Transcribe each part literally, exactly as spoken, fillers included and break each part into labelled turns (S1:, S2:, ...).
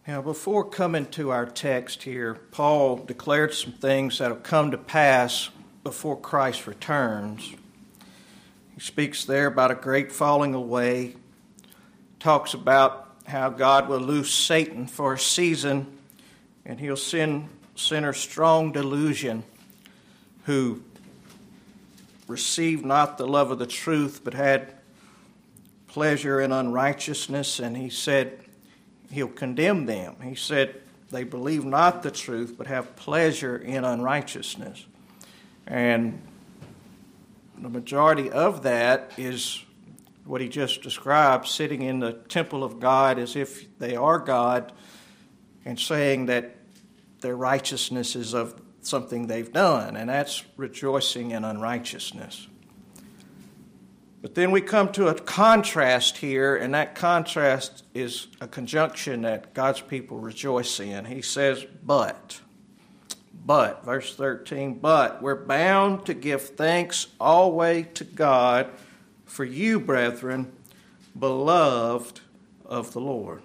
S1: Now, before coming to our text here, Paul declared some things that will come to pass before Christ returns. He speaks there about a great falling away, talks about how God will loose Satan for a season, and he'll send sinners strong delusion who received not the love of the truth, but had pleasure in unrighteousness, and he said he'll condemn them. He said they believe not the truth, but have pleasure in unrighteousness. And the majority of that is what he just described, sitting in the temple of God as if they are God and saying that their righteousness is of something they've done, and that's rejoicing in unrighteousness. But then we come to a contrast here, and that contrast is a conjunction that God's people rejoice in. He says, but, but, verse thirteen, but we're bound to give thanks always to God for you, brethren, beloved of the Lord.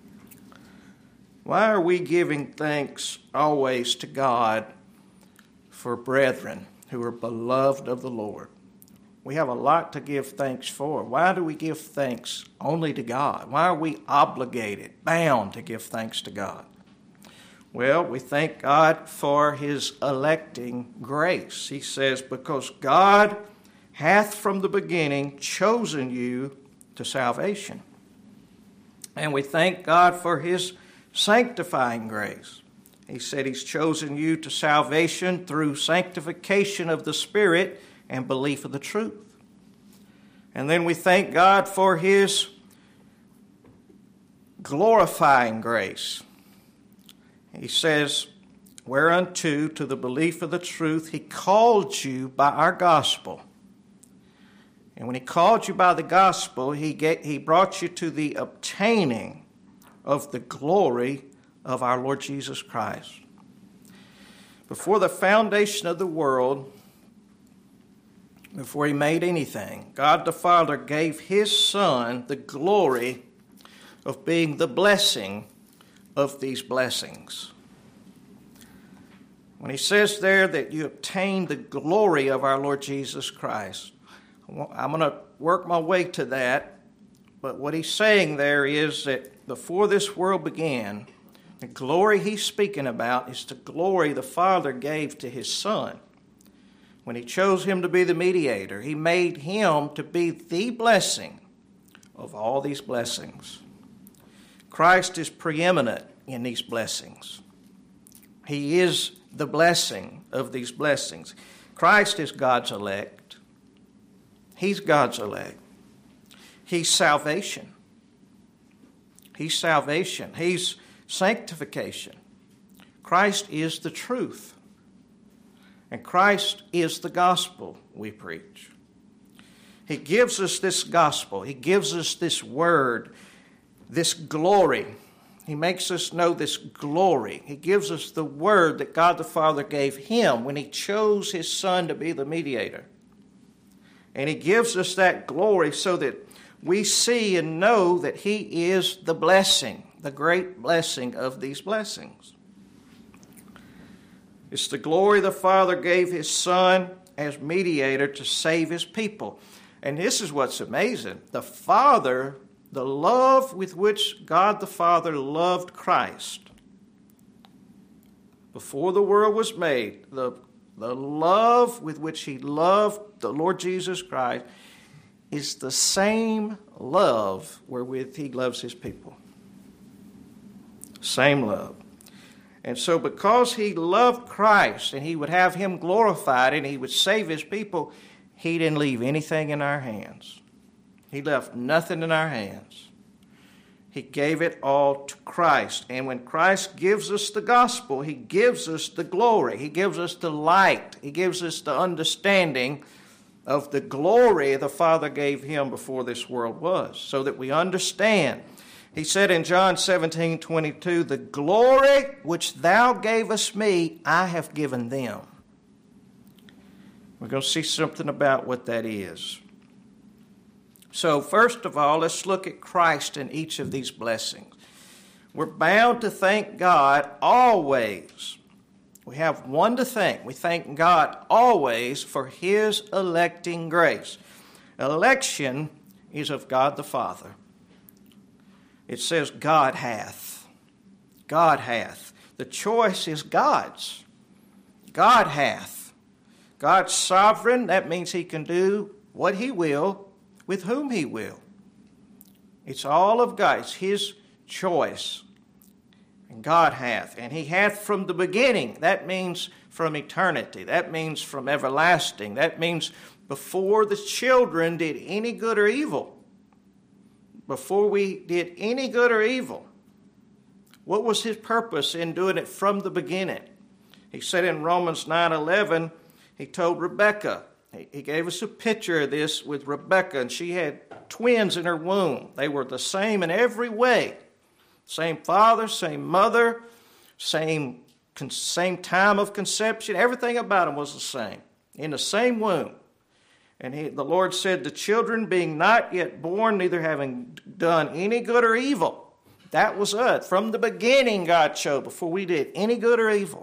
S1: Why are we giving thanks always to God for brethren who are beloved of the Lord? We have a lot to give thanks for. Why do we give thanks only to God? Why are we obligated, bound to give thanks to God? Well, we thank God for his electing grace. He says, because God hath from the beginning chosen you to salvation. And we thank God for his sanctifying grace. He said he's chosen you to salvation through sanctification of the Spirit and belief of the truth. And then we thank God for his glorifying grace. He says, whereunto to the belief of the truth he called you by our gospel. And when he called you by the gospel, he get, he brought you to the obtaining of the glory of our Lord Jesus Christ. Before the foundation of the world, before he made anything, God the Father gave his Son the glory of being the blessing of these blessings. When he says there that you obtain the glory of our Lord Jesus Christ, I'm going to work my way to that, but what he's saying there is that before this world began, the glory he's speaking about is the glory the Father gave to his Son. When he chose him to be the mediator, he made him to be the blessing of all these blessings. Christ is preeminent in these blessings. He is the blessing of these blessings. Christ is God's elect. He's God's elect. He's salvation. He's salvation. He's sanctification. Christ is the truth. And Christ is the gospel we preach. He gives us this gospel. He gives us this word, this glory. He makes us know this glory. He gives us the word that God the Father gave him when he chose his Son to be the mediator. And he gives us that glory so that we see and know that he is the blessing, the great blessing of these blessings. It's the glory the Father gave his Son as mediator to save his people. And this is what's amazing. The Father, the love with which God the Father loved Christ before the world was made, the, the love with which he loved the Lord Jesus Christ is the same love wherewith he loves his people. Same love. And so because he loved Christ and he would have him glorified and he would save his people, he didn't leave anything in our hands. He left nothing in our hands. He gave it all to Christ. And when Christ gives us the gospel, he gives us the glory. He gives us the light. He gives us the understanding of the glory the Father gave him before this world was, so that we understand. He said in John seventeen twenty-two, the glory which thou gavest me, I have given them. We're going to see something about what that is. So first of all, let's look at Christ in each of these blessings. We're bound to thank God always. We have one to thank. We thank God always for His electing grace. Election is of God the Father. It says God hath. God hath. The choice is God's. God hath. God's sovereign. That means He can do what He will with whom He will. It's all of God. It's His choice. And God hath. And He hath from the beginning. That means from eternity. That means from everlasting. That means before the children did any good or evil. Before we did any good or evil. What was His purpose in doing it from the beginning? He said in Romans nine eleven, He told Rebekah, He gave us a picture of this with Rebekah, and she had twins in her womb. They were the same in every way. Same father, same mother, same, same time of conception. Everything about them was the same, in the same womb. And he, the Lord said, the children being not yet born, neither having done any good or evil. That was us. From the beginning, God chose, before we did any good or evil.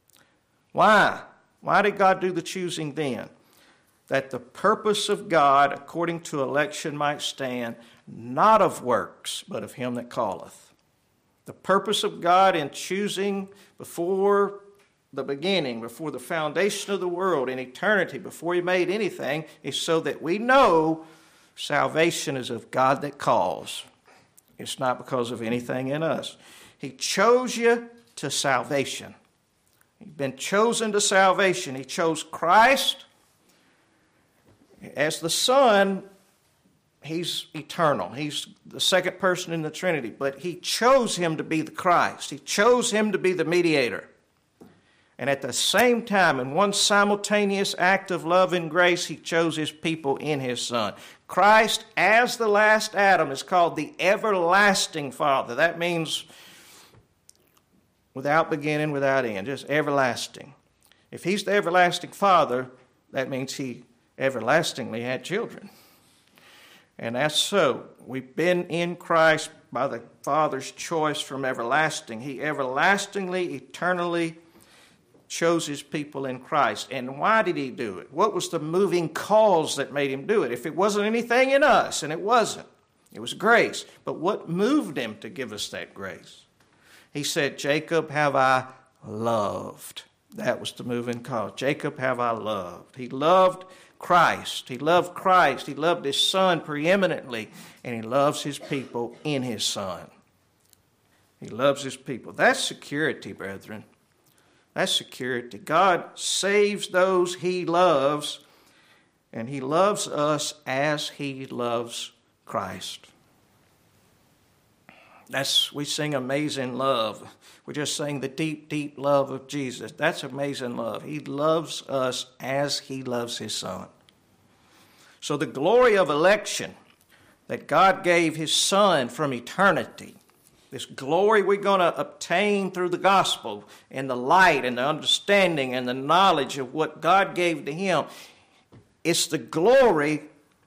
S1: Why? Why did God do the choosing then? That the purpose of God, according to election, might stand, not of works, but of Him that calleth. The purpose of God in choosing before the beginning, before the foundation of the world, in eternity, before He made anything, is so that we know salvation is of God that calls. It's not because of anything in us. He chose you to salvation. You've been chosen to salvation. He chose Christ. As the Son, He's eternal. He's the second person in the Trinity. But He chose Him to be the Christ. He chose Him to be the mediator. And at the same time, in one simultaneous act of love and grace, He chose His people in His Son. Christ, as the last Adam, is called the everlasting Father. That means without beginning, without end, just everlasting. If He's the everlasting Father, that means He everlastingly had children. And that's so. We've been in Christ by the Father's choice from everlasting. He everlastingly, eternally chose His people in Christ. And why did He do it? What was the moving cause that made Him do it? If it wasn't anything in us, and it wasn't, it was grace. But what moved Him to give us that grace? He said, Jacob have I loved. That was the moving cause. Jacob have I loved. He loved Christ. He loved Christ. He loved His Son preeminently, and He loves His people in His Son. He loves His people. That's security, brethren. That's security. God saves those He loves, and He loves us as He loves Christ. That's, we sing Amazing Love. We just sing the deep, deep love of Jesus. That's amazing love. He loves us as He loves His Son. So the glory of election that God gave His Son from eternity, this glory we're going to obtain through the gospel and the light and the understanding and the knowledge of what God gave to Him, it's the glory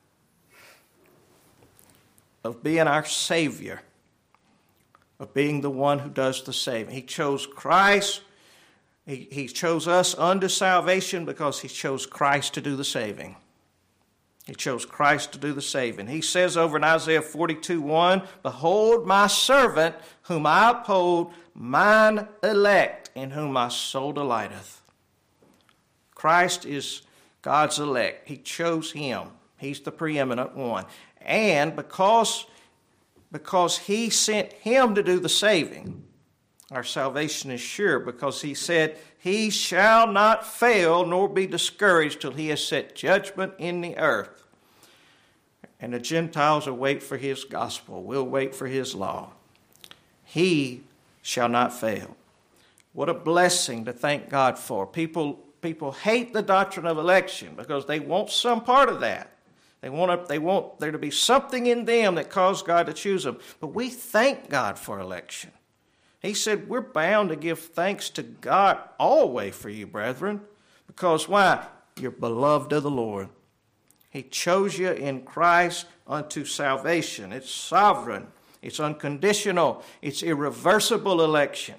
S1: of being our Savior, of being the one who does the saving. He chose Christ. He, he chose us unto salvation because He chose Christ to do the saving. He chose Christ to do the saving. He says over in Isaiah forty-two one, Behold my servant, whom I uphold, mine elect, in whom my soul delighteth. Christ is God's elect. He chose Him. He's the preeminent one. And because, because He sent Him to do the saving, our salvation is sure, because He said, He shall not fail nor be discouraged till He has set judgment in the earth. And the Gentiles will wait for His gospel. We'll wait for His law. He shall not fail. What a blessing to thank God for. People, people hate the doctrine of election because they want some part of that. They want, to, they want there to be something in them that caused God to choose them. But we thank God for election. He said we're bound to give thanks to God always for you, brethren. Because why? You're beloved of the Lord. He chose you in Christ unto salvation. It's sovereign. It's unconditional. It's irreversible election.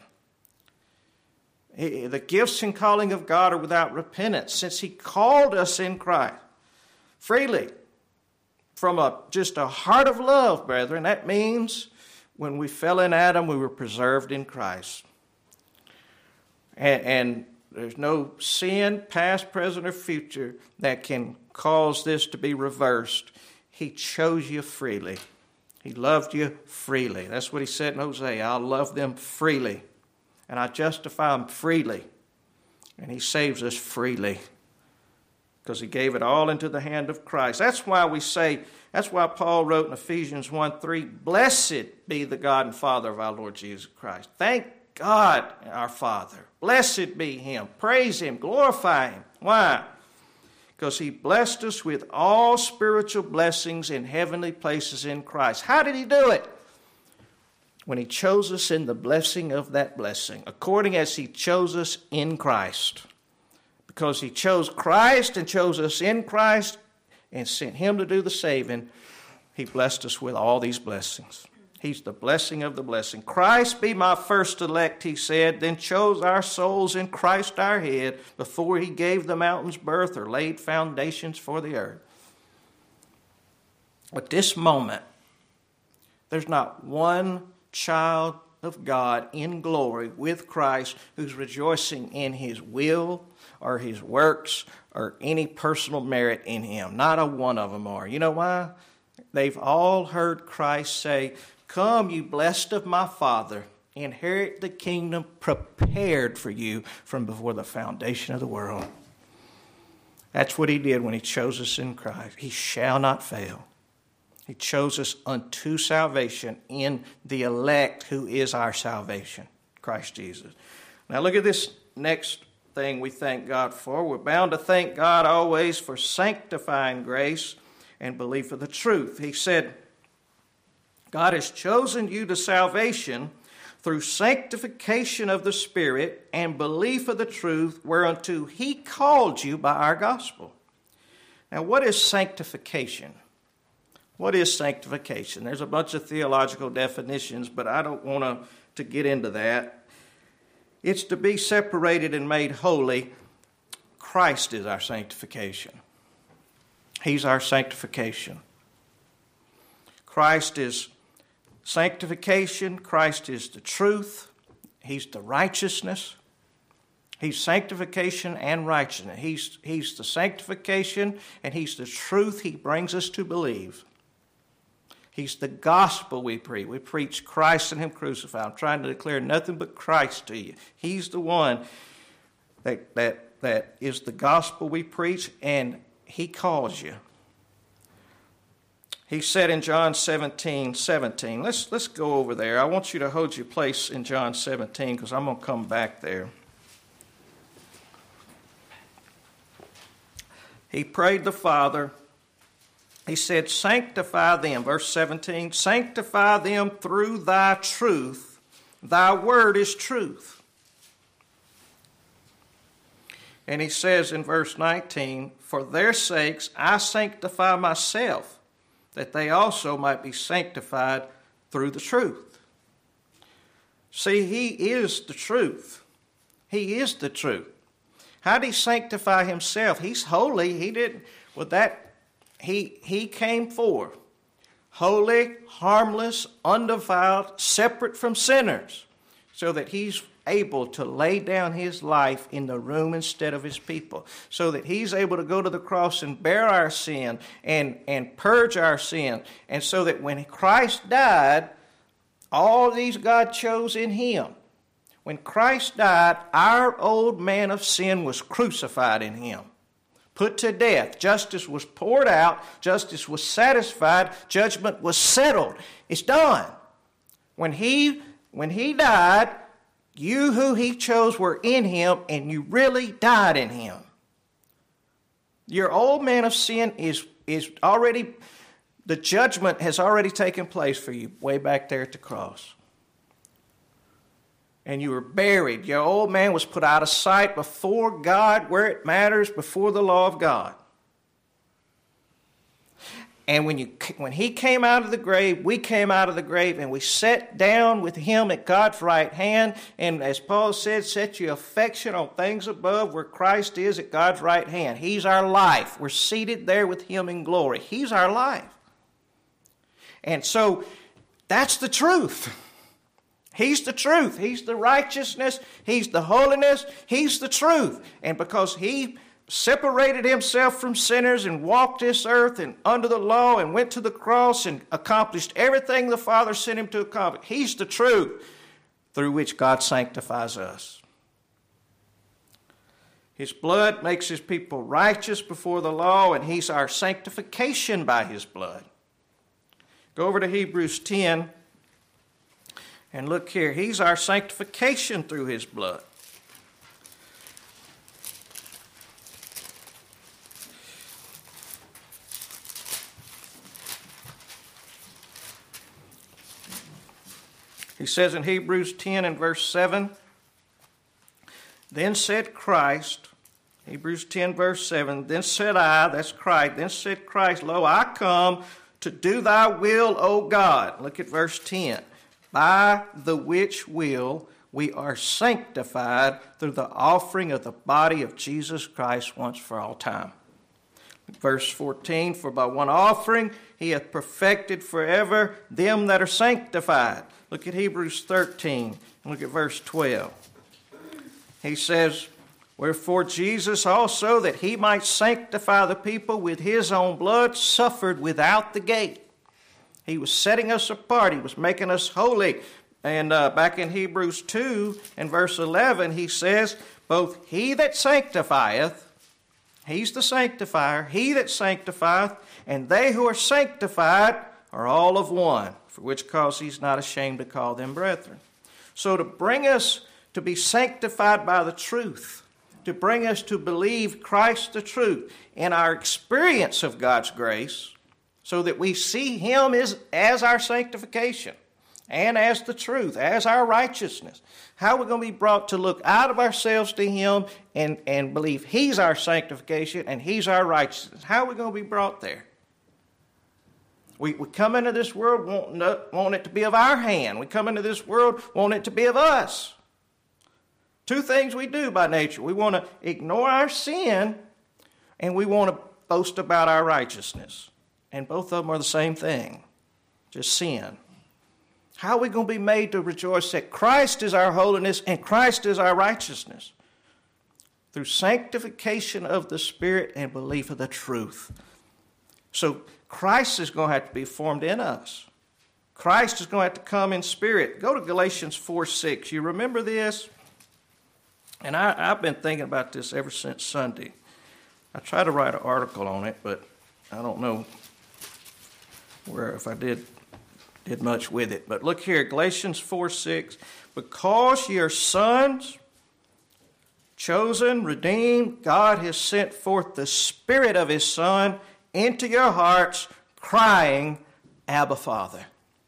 S1: The gifts and calling of God are without repentance, since He called us in Christ freely from a, just a heart of love, brethren. That means when we fell in Adam, we were preserved in Christ. And, and there's no sin, past, present, or future, that can cause this to be reversed. He chose you freely. He loved you freely. That's what He said in Hosea. I'll love them freely. And I justify them freely. And He saves us freely. Because He gave it all into the hand of Christ. That's why we say, that's why Paul wrote in Ephesians one three, blessed be the God and Father of our Lord Jesus Christ. Thank God, our Father. Blessed be Him. Praise Him. Glorify Him. Why? Because He blessed us with all spiritual blessings in heavenly places in Christ. How did He do it? When He chose us in the blessing of that blessing, according as He chose us in Christ. Because He chose Christ and chose us in Christ and sent Him to do the saving, He blessed us with all these blessings. He's the blessing of the blessing. Christ be my first elect, He said, then chose our souls in Christ our head before He gave the mountains birth or laid foundations for the earth. At this moment, there's not one child of God in glory with Christ who's rejoicing in His will or His works or any personal merit in Him. Not a one of them are. You know why? They've all heard Christ say, come, you blessed of my Father, inherit the kingdom prepared for you from before the foundation of the world. That's what He did when He chose us in Christ. He shall not fail. He chose us unto salvation in the elect who is our salvation, Christ Jesus. Now look at this next thing we thank God for. We're bound to thank God always for sanctifying grace and belief of the truth. He said, God has chosen you to salvation through sanctification of the Spirit and belief of the truth whereunto He called you by our gospel. Now what is sanctification? What is sanctification? There's a bunch of theological definitions, but I don't want to, to get into that. It's to be separated and made holy. Christ is our sanctification. He's our sanctification. Christ is sanctification. Christ is the truth. He's the righteousness. He's sanctification and righteousness. He's, he's the sanctification and He's the truth He brings us to believe. He's the gospel we preach. We preach Christ and Him crucified. I'm trying to declare nothing but Christ to you. He's the one that, that, that is the gospel we preach, and He calls you. He said in John seventeen seventeen, let's, let's go over there. I want you to hold your place in John seventeen because I'm going to come back there. He prayed the Father. He said, sanctify them, verse seventeen, sanctify them through thy truth. Thy word is truth. And he says in verse nineteen, for their sakes I sanctify myself, that they also might be sanctified through the truth. See, He is the truth. He is the truth. How did He sanctify Himself? He's holy. He didn't, well, that, He, he came forth holy, harmless, undefiled, separate from sinners, so that He's able to lay down His life in the room instead of His people, so that He's able to go to the cross and bear our sin and, and purge our sin, and so that when Christ died, all these God chose in Him. When Christ died, our old man of sin was crucified in Him, put to death. Justice was poured out. Justice was satisfied. Judgment was settled. It's done. When he, when he died, you who He chose were in Him, and you really died in Him. Your old man of sin is, is already, the judgment has already taken place for you way back there at the cross. And you were buried. Your old man was put out of sight before God, where it matters, before the law of God. And when you when he came out of the grave, we came out of the grave, and we sat down with him at God's right hand. And as Paul said, set your affection on things above where Christ is at God's right hand. He's our life. We're seated there with him in glory. He's our life. And so that's the truth. He's the truth. He's the righteousness. He's the holiness. He's the truth. And because he separated himself from sinners and walked this earth and under the law and went to the cross and accomplished everything the Father sent him to accomplish, he's the truth through which God sanctifies us. His blood makes his people righteous before the law, and he's our sanctification by his blood. Go over to Hebrews ten and look here. He's our sanctification through his blood. He says in Hebrews ten and verse seven, then said Christ, Hebrews ten verse seven, then said I, that's Christ, then said Christ, lo, I come to do thy will, O God. Look at verse ten. By the which will we are sanctified through the offering of the body of Jesus Christ once for all time. Verse fourteen, for by one offering he hath perfected forever them that are sanctified. Look at Hebrews thirteen, and look at verse twelve. He says, wherefore Jesus also, that he might sanctify the people with his own blood, suffered without the gate. He was setting us apart. He was making us holy. And uh, back in Hebrews two and verse eleven, he says, both he that sanctifieth, he's the sanctifier, he that sanctifieth, and they who are sanctified are all of one, for which cause he's not ashamed to call them brethren. So to bring us to be sanctified by the truth, to bring us to believe Christ the truth in our experience of God's grace, so that we see him as, as our sanctification and as the truth, as our righteousness. How are we going to be brought to look out of ourselves to him and, and believe he's our sanctification and he's our righteousness? How are we going to be brought there? We, we come into this world wanting, to, wanting it to be of our hand. We come into this world wanting it to be of us. Two things we do by nature. We want to ignore our sin, and we want to boast about our righteousness. And both of them are the same thing, just sin. How are we going to be made to rejoice that Christ is our holiness and Christ is our righteousness? Through sanctification of the Spirit and belief of the truth. So Christ is going to have to be formed in us. Christ is going to have to come in spirit. Go to Galatians four six. You remember this? And I, I've been thinking about this ever since Sunday. I tried to write an article on it, but I don't know where if I did did much with it. But look here, Galatians four six. Because ye are sons, chosen, redeemed, God has sent forth the Spirit of his Son into your hearts, crying, Abba, Father.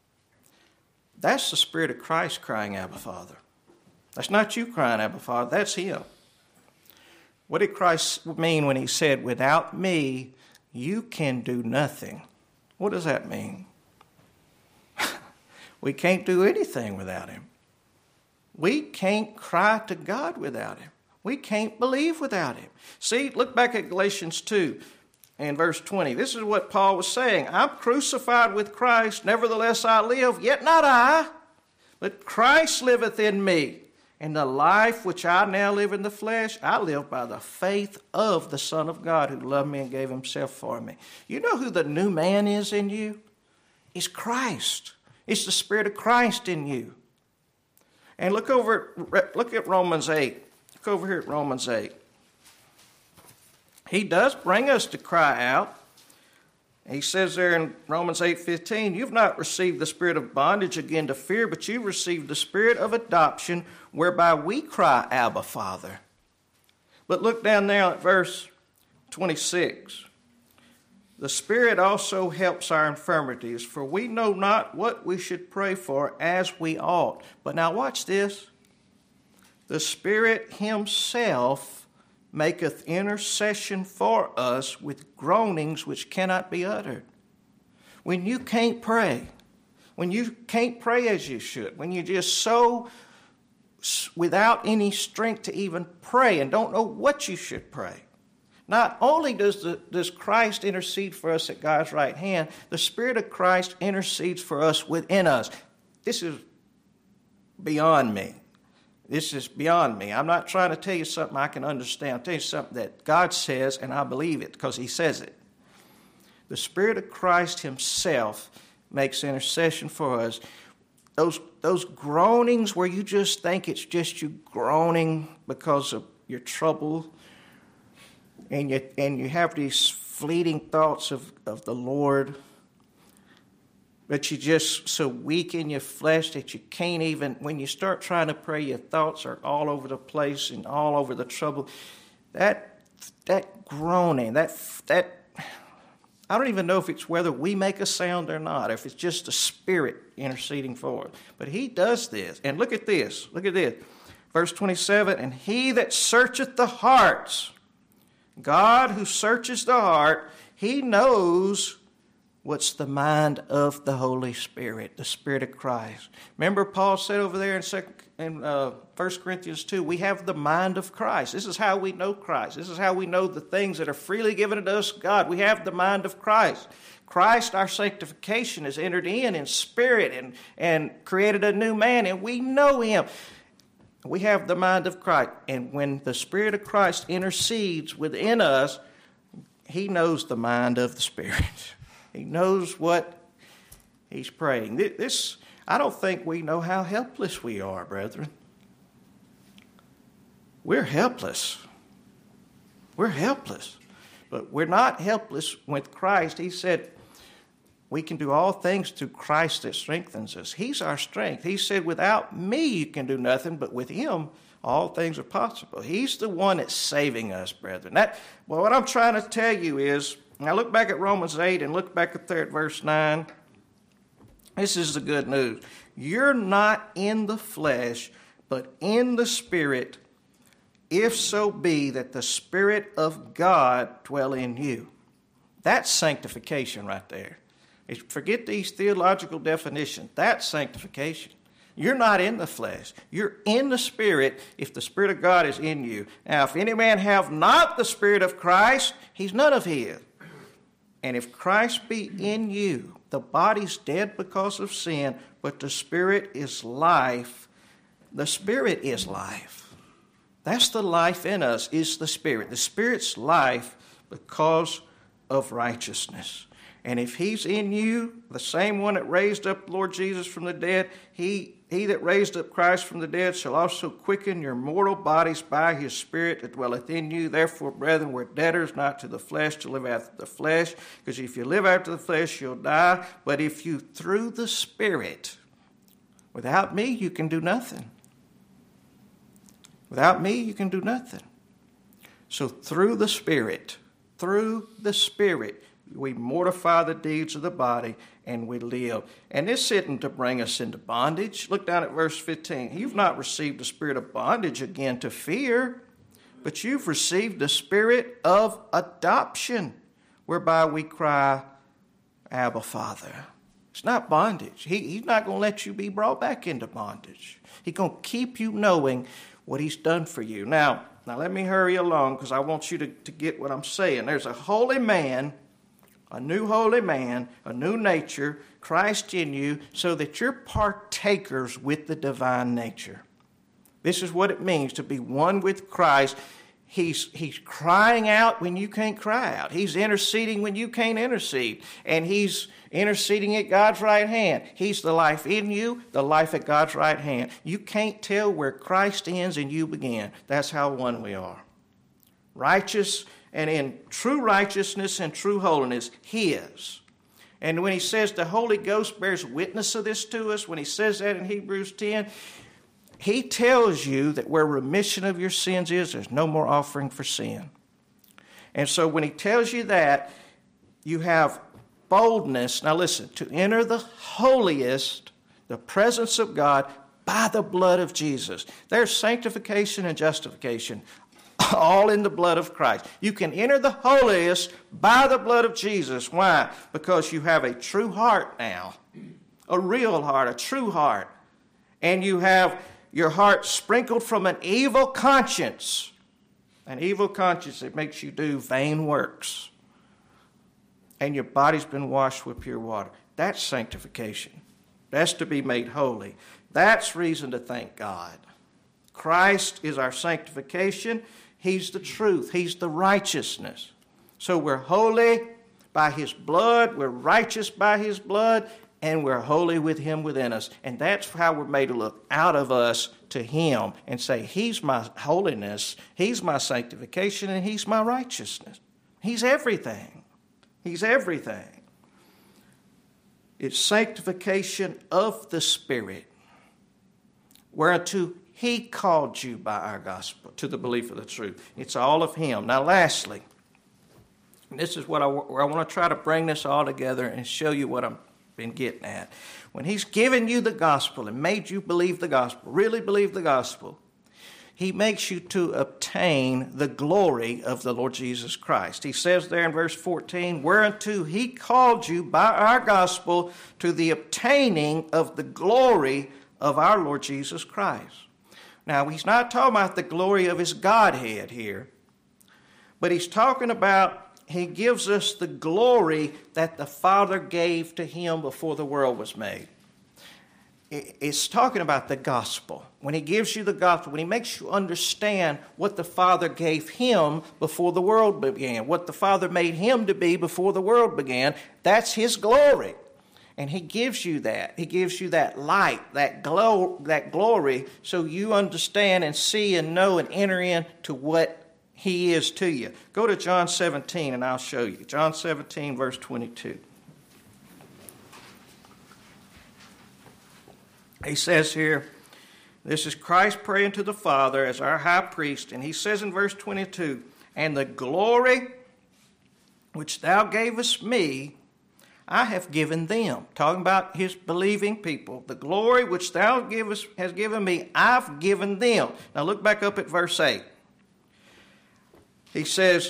S1: That's the Spirit of Christ crying, Abba, Father. That's not you crying, Abba, Father. That's him. What did Christ mean when he said, without me, you can do nothing? What does that mean? We can't do anything without him. We can't cry to God without him. We can't believe without him. See, look back at Galatians two and verse twenty. This is what Paul was saying. I'm crucified with Christ, nevertheless I live, yet not I, but Christ liveth in me. And the life which I now live in the flesh, I live by the faith of the Son of God who loved me and gave himself for me. You know who the new man is in you? It's Christ. It's the Spirit of Christ in you. And look over, look at Romans eight. Look over here at Romans eight. He does bring us to cry out. He says there in Romans eight fifteen, you've not received the spirit of bondage again to fear, but you've received the spirit of adoption, whereby we cry, Abba, Father. But look down there at verse twenty-six. The Spirit also helps our infirmities, for we know not what we should pray for as we ought. But now watch this. The Spirit himself maketh intercession for us with groanings which cannot be uttered. when you can't pray, when you can't pray as you should, when you're just so without any strength to even pray and don't know what you should pray. Not only does, the, does Christ intercede for us at God's right hand, the Spirit of Christ intercedes for us within us. This is beyond me. This is beyond me. I'm not trying to tell you something I can understand. I'll tell you something that God says, and I believe it because He says it. The Spirit of Christ Himself makes intercession for us. Those, those groanings where you just think it's just you groaning because of your trouble, and you, and you have these fleeting thoughts of, of the Lord, but you're just so weak in your flesh that you can't even, when you start trying to pray, your thoughts are all over the place and all over the trouble. That that groaning, that that I don't even know if it's whether we make a sound or not, if it's just the Spirit interceding for us. But He does this. And look at this. Look at this. Verse twenty-seven, and He that searcheth the hearts, God who searches the heart, He knows what's the mind of the Holy Spirit, the Spirit of Christ. Remember Paul said over there in, second, in uh, First Corinthians two, we have the mind of Christ. This is how we know Christ. This is how we know the things that are freely given to us, God. We have the mind of Christ. Christ, our sanctification, has entered in in spirit and, and created a new man, and we know Him. We have the mind of Christ. And when the Spirit of Christ intercedes within us, He knows the mind of the Spirit. He knows what He's praying. This, I don't think we know how helpless we are, brethren. We're helpless. We're helpless. But we're not helpless with Christ. He said, we can do all things through Christ that strengthens us. He's our strength. He said, without me you can do nothing, but with Him all things are possible. He's the one that's saving us, brethren. That, well, what I'm trying to tell you is, now look back at Romans eight and look back at there at verse nine. This is the good news. You're not in the flesh, but in the Spirit, if so be that the Spirit of God dwell in you. That's sanctification right there. Forget these theological definitions. That's sanctification. You're not in the flesh. You're in the Spirit if the Spirit of God is in you. Now, if any man have not the Spirit of Christ, he's none of His. And if Christ be in you, the body's dead because of sin, but the Spirit is life. The Spirit is life. That's the life in us, is the Spirit. The Spirit's life because of righteousness. And if He's in you, the same one that raised up the Lord Jesus from the dead, He He that raised up Christ from the dead shall also quicken your mortal bodies by His Spirit that dwelleth in you. Therefore, brethren, we're debtors not to the flesh to live after the flesh, because if you live after the flesh, you'll die. But if you through the Spirit, without me, you can do nothing. Without me, you can do nothing. So through the Spirit, through the Spirit, we mortify the deeds of the body and we live. And this isn't to bring us into bondage. Look down at verse fifteen. You've not received the spirit of bondage again to fear, but you've received the spirit of adoption, whereby we cry, Abba, Father. It's not bondage. He, he's not going to let you be brought back into bondage. He's going to keep you knowing what He's done for you. Now, now let me hurry along because I want you to, to get what I'm saying. There's a holy man, a new holy man, a new nature, Christ in you, so that you're partakers with the divine nature. This is what it means to be one with Christ. He's, he's crying out when you can't cry out. He's interceding when you can't intercede. And He's interceding at God's right hand. He's the life in you, the life at God's right hand. You can't tell where Christ ends and you begin. That's how one we are. Righteous and in true righteousness and true holiness, His. And when He says the Holy Ghost bears witness of this to us, when He says that in Hebrews ten, He tells you that where remission of your sins is, there's no more offering for sin. And so when He tells you that, you have boldness, now listen, to enter the holiest, the presence of God, by the blood of Jesus. There's sanctification and justification all in the blood of Christ. You can enter the holiest by the blood of Jesus. Why? Because you have a true heart now. A real heart, a true heart. And you have your heart sprinkled from an evil conscience. An evil conscience that makes you do vain works. And your body's been washed with pure water. That's sanctification. That's to be made holy. That's reason to thank God. Christ is our sanctification. He's the truth. He's the righteousness. So we're holy by His blood. We're righteous by His blood. And we're holy with Him within us. And that's how we're made to look out of us to Him and say, He's my holiness, He's my sanctification, and He's my righteousness. He's everything. He's everything. It's sanctification of the Spirit, whereunto He called you by our gospel to the belief of the truth. It's all of Him. Now, lastly, this is what I, I want to try to bring this all together and show you what I've been getting at. When He's given you the gospel and made you believe the gospel, really believe the gospel, He makes you to obtain the glory of the Lord Jesus Christ. He says there in verse fourteen, whereunto He called you by our gospel to the obtaining of the glory of our Lord Jesus Christ. Now, He's not talking about the glory of His Godhead here, but He's talking about He gives us the glory that the Father gave to Him before the world was made. It's talking about the gospel. When He gives you the gospel, when He makes you understand what the Father gave Him before the world began, what the Father made Him to be before the world began, that's His glory. And He gives you that. He gives you that light, that glow, that glory, so you understand and see and know and enter into what He is to you. Go to John seventeen and I'll show you. John seventeen, verse twenty-two. He says here, this is Christ praying to the Father as our high priest, and He says in verse twenty-two, and the glory which Thou gavest me, I have given them. Talking about His believing people. The glory which Thou givest, has given me, I've given them. Now look back up at verse eight. He says,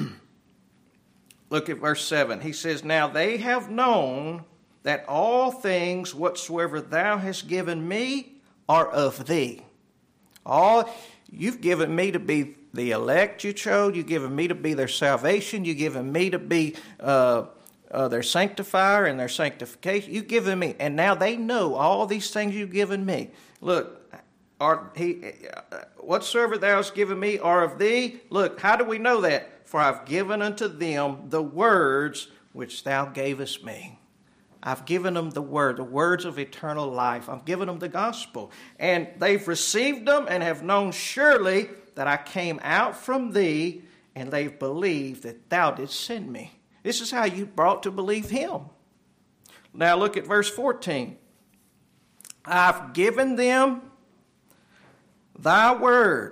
S1: look at verse seven. He says, now they have known that all things whatsoever Thou hast given me are of Thee. All You've given me to be the elect You chose. You've given me to be their salvation. You've given me to be uh, uh, their sanctifier and their sanctification. You've given me. And now they know all these things You've given me. Look, are he, uh, whatsoever Thou hast given me are of Thee. Look, how do we know that? For I've given unto them the words which Thou gavest me. I've given them the word, the words of eternal life. I've given them the gospel. And they've received them and have known surely that I came out from Thee, and they've believed that Thou didst send me. This is how you brought to believe Him. Now look at verse fourteen. I've given them Thy word.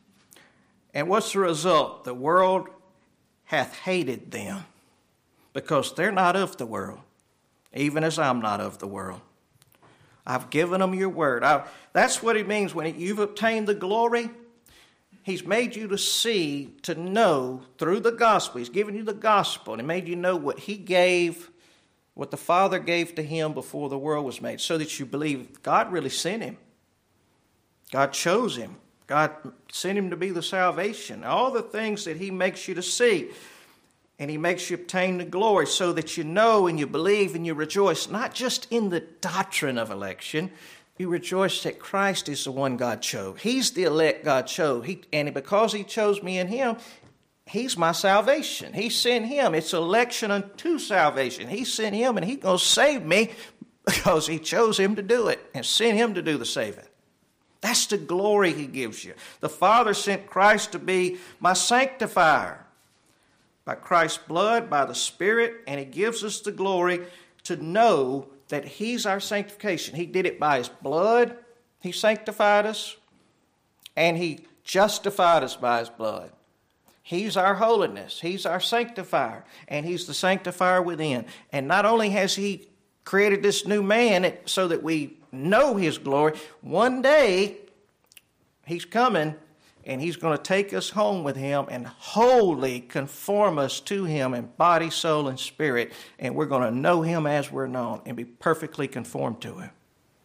S1: And what's the result? The world hath hated them, because they're not of the world, even as I'm not of the world. I've given them Your word. I, that's what it means when you've obtained the glory. He's made you to see, to know through the gospel. He's given you the gospel, and He made you know what He gave, what the Father gave to Him before the world was made, so that you believe God really sent Him. God chose Him. God sent Him to be the salvation. All the things that He makes you to see. And He makes you obtain the glory so that you know and you believe and you rejoice, not just in the doctrine of election. You rejoice that Christ is the one God chose. He's the elect God chose. He, and because He chose me and Him, He's my salvation. He sent Him. It's election unto salvation. He sent Him, and He's going to save me because He chose Him to do it and sent Him to do the saving. That's the glory He gives you. The Father sent Christ to be my sanctifier. By Christ's blood, by the Spirit, and He gives us the glory to know that He's our sanctification. He did it by His blood. He sanctified us, and He justified us by His blood. He's our holiness. He's our sanctifier, and He's the sanctifier within. And not only has He created this new man so that we know His glory, one day He's coming, and he's going to take us home with him and wholly conform us to him in body, soul, and spirit, and we're going to know him as we're known and be perfectly conformed to him.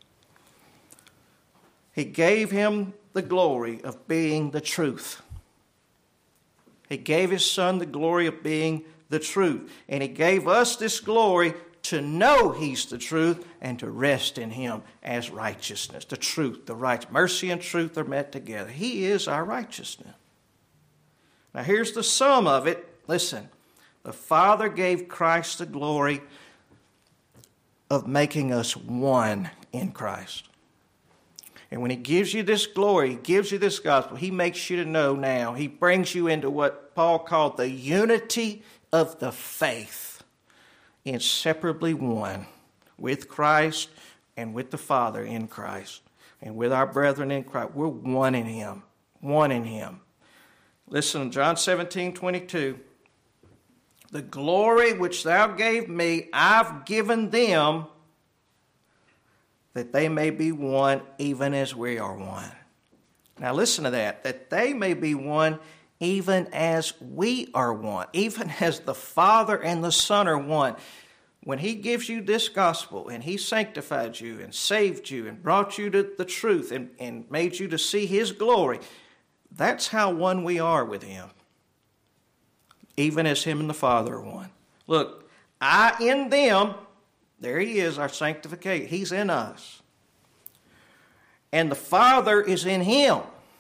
S1: He gave him the glory of being the truth. He gave his Son the glory of being the truth, and he gave us this glory to know he's the truth and to rest in him as righteousness. The truth, the right, mercy and truth are met together. He is our righteousness. Now here's the sum of it. Listen, the Father gave Christ the glory of making us one in Christ. And when he gives you this glory, he gives you this gospel, he makes you to know now, he brings you into what Paul called the unity of the faith. Inseparably one with Christ and with the Father in Christ and with our brethren in Christ. We're one in him, one in him. Listen, John seventeen twenty-two. The glory which thou gave me, I've given them, that they may be one even as we are one. Now listen to that, that they may be one even as we are one, even as the Father and the Son are one. When he gives you this gospel and he sanctified you and saved you and brought you to the truth and, and made you to see his glory, that's how one we are with him, even as him and the Father are one. Look, I in them, there he is, our sanctification. He's in us. And the Father is in him,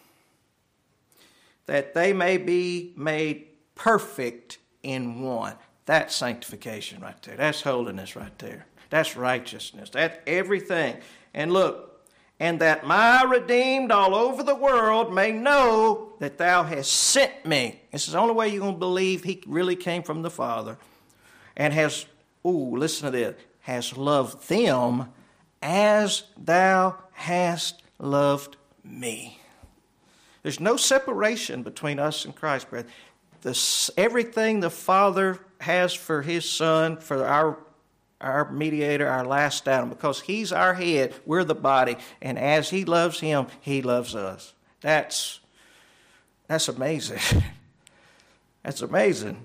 S1: that they may be made perfect in one. That's sanctification right there. That's holiness right there. That's righteousness. That's everything. And look, and that my redeemed all over the world may know that thou hast sent me. This is the only way you're going to believe he really came from the Father. And has, ooh, listen to this, has loved them as thou hast loved me. There's no separation between us and Christ, brethren. This, everything the Father has for his Son, for our, our mediator, our last Adam, because he's our head, we're the body, and as he loves him, he loves us. That's, that's amazing. That's amazing.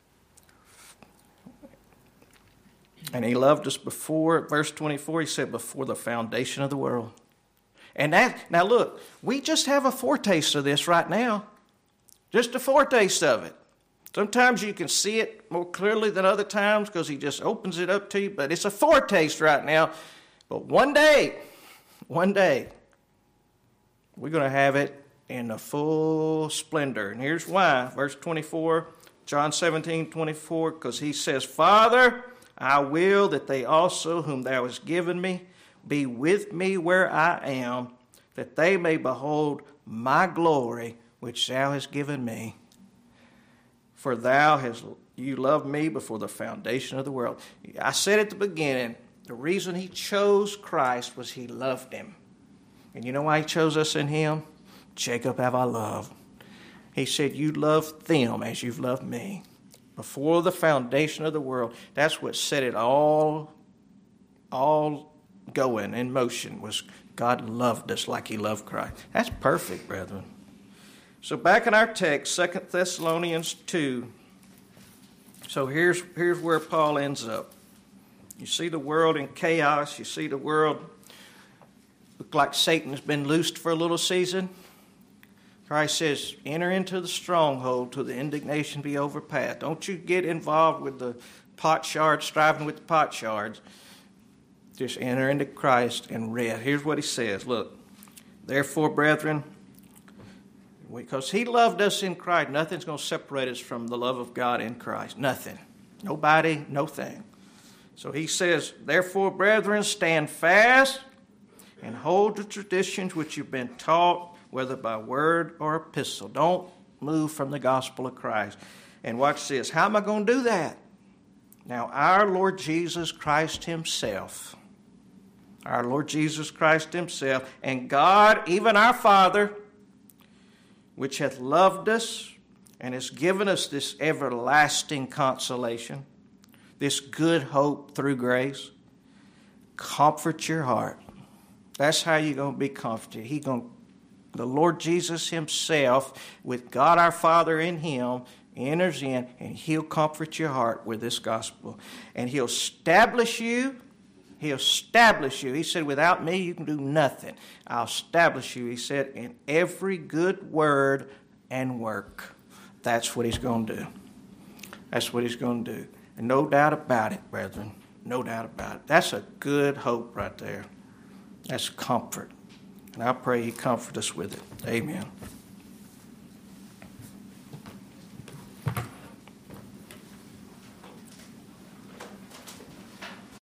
S1: And he loved us before, verse twenty-four, he said, before the foundation of the world. And that, now look, we just have a foretaste of this right now. Just a foretaste of it. Sometimes you can see it more clearly than other times because he just opens it up to you, but it's a foretaste right now. But one day, one day, we're going to have it in the full splendor. And here's why. Verse twenty-four, John seventeen twenty-four, because he says, Father, I will that they also whom thou hast given me be with me where I am, that they may behold my glory which thou hast given me. For thou hast, you loved me before the foundation of the world. I said at the beginning, the reason he chose Christ was he loved him. And you know why he chose us in him? Jacob have I loved. He said, you loved them as you've loved me. Before the foundation of the world. That's what set it all, all going in motion, was God loved us like he loved Christ. That's perfect, brethren. So back in our text, Second Thessalonians two. So here's, here's where Paul ends up. You see the world in chaos. You see the world look like Satan's been loosed for a little season. Christ says, enter into the stronghold till the indignation be overpassed. Don't you get involved with the pot shards, striving with the pot shards. Just enter into Christ and rest. Here's what he says. Look, therefore, brethren, because he loved us in Christ, nothing's going to separate us from the love of God in Christ. Nothing. Nobody, no thing. So he says, therefore, brethren, stand fast and hold the traditions which you've been taught, whether by word or epistle. Don't move from the gospel of Christ. And watch this. How am I going to do that? Now, our Lord Jesus Christ himself, our Lord Jesus Christ himself, and God, even our Father, which hath loved us and has given us this everlasting consolation, this good hope through grace, comfort your heart. That's how you're going to be comforted. He's going to The Lord Jesus himself, with God our Father in him, enters in, and he'll comfort your heart with this gospel. And he'll establish you. He'll establish you. He said, without me, you can do nothing. I'll establish you, he said, in every good word and work. That's what he's going to do. That's what he's going to do. And no doubt about it, brethren. No doubt about it. That's a good hope right there. That's comfort. And I pray he comfort us with it. Amen.